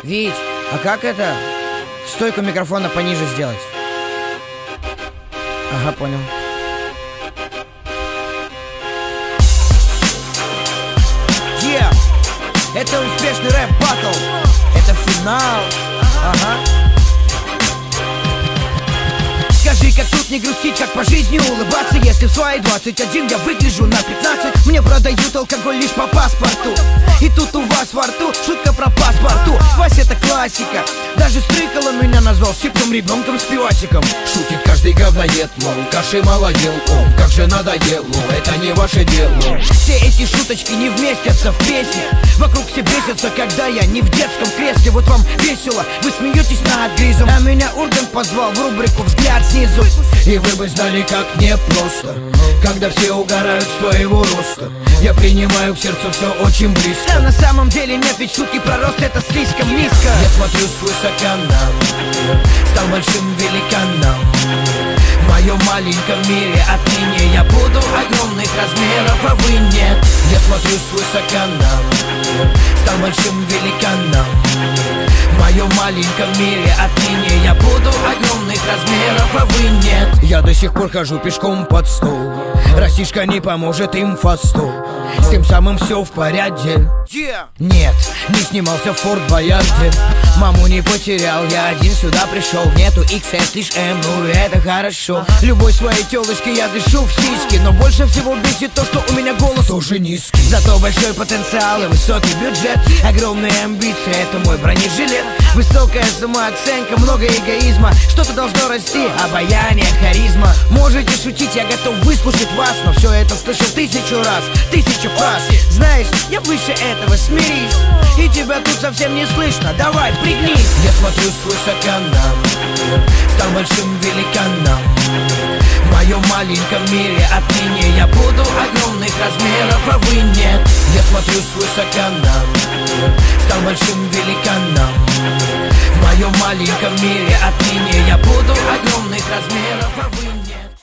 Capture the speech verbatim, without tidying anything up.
Вить, а как это? Стойку микрофона пониже сделать. Ага, понял. Yeah. Это успешный рэп-баттл. Это финал. Ага. Скажи, как тут не грустить, как по жизни улыбаться, если в свои двадцать один я выгляжу на пятнадцать. Мне продают алкоголь лишь по паспорту. И тут у вас во рту шутка про паспорту. Вась, это классика. Даже Стрыкало меня назвал сиплым ребенком с пивасиком. Шутит каждый говноед, мол, каши молодел он, как же надоело, это не ваше дело. Все эти шуточки не вместятся в песне. Вокруг все бесятся, когда я не в детском кресле. Вот вам весело, вы смеетесь над гризом, а меня Ургант позвал в рубрику «Взгляд снизу». И вы бы знали, как непросто, когда все угорают с твоего роста. Я принимаю к сердцу все очень близко. А на самом деле нет, ведь шутки про рост это слишком низко. Я смотрю свысока на мир, стал большим великаном. В моем маленьком мире отныне я буду огромных размеров, а вы нет. Я смотрю свысока на мир, стал большим великаном. В моем маленьком мире отныне я буду огромных размеров, а вы нет. Я до сих пор хожу пешком под стол. Растишка не поможет им фасту. С тем самым все в порядке. Yeah. Нет, не снимался в Форт Боярде. Маму не потерял, я один сюда пришел. Нету икс эс, лишь эм, ну это хорошо. Любой своей телочке я дышу в сиськи. Но больше всего бесит то, что у меня голос тоже низкий. Зато большой потенциал и высокий бюджет. Огромные амбиции, это мой бронежилет. Высокая самооценка, много эгоизма. Что-то должно расти, обаяние, харизма. Можете шутить, я готов выслушать вас, но все это слышал тысячу раз, тысячу фраз. Знаешь, я выше этого, смирись. И тебя тут совсем не слышно, давай, пригнись. Я смотрю свысока на мир, стал большим великаном. В моем маленьком мире отныне я буду огромных размеров, а вы нет. Я смотрю свысока на мир, стал большим великаном. В моем маленьком мире отныне я буду огромных размеров, а вы